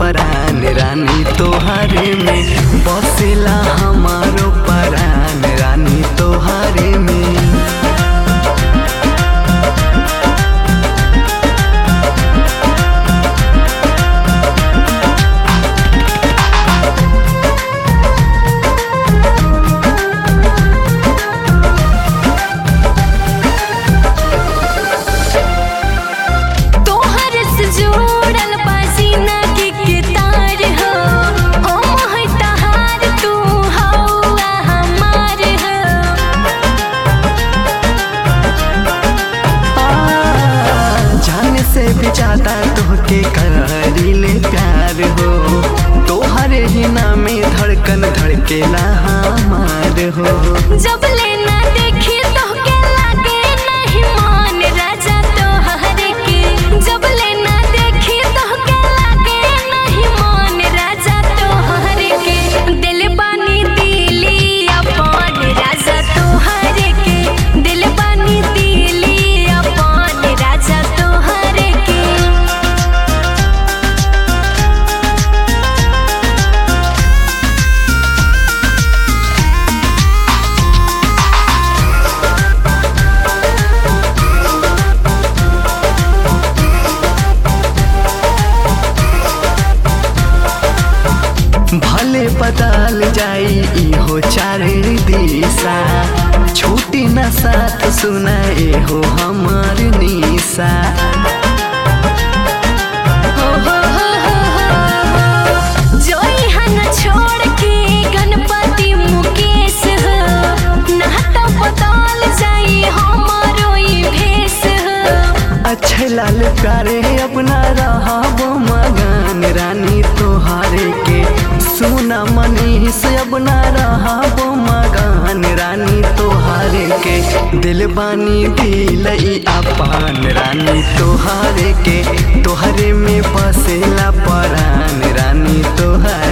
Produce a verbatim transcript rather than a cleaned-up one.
परान रानी तोहरे में बसेला हमारो परान रानी तोहरे में। भी ज्यादा तोहके करीले प्यार हो, तोहरे ही नामे धड़कन धड़केला हमार हो। जब लेना देखी तोहके लागे नहीं मान राजा तोहरे के, जब लेना देखी तोहके लागे नहीं मान राजा तोहरे के। दिल बानी दिली अपन राजा तोहरे के, दिल बानी दिली अपन राजा तोहरे के। भले बदल जाई इहो चारे दिशा, छूटी न साथ सुनाए हो हमार निशा। हो हो हो हो हो जो यहाँ न छोड़ के गणपति मुकेश हो, ना तो बदल जाई हमारो ई भेष हो। अच्छे लाल प्यारे अपना रहबो मगन रानी तोहरे के, सुना मनीष अपना रहबो मगन रानी तोहरे के। दिल बानी दिलई अपन रानी तोहरे के, तोहरे में बसेला परान रानी तोहरे।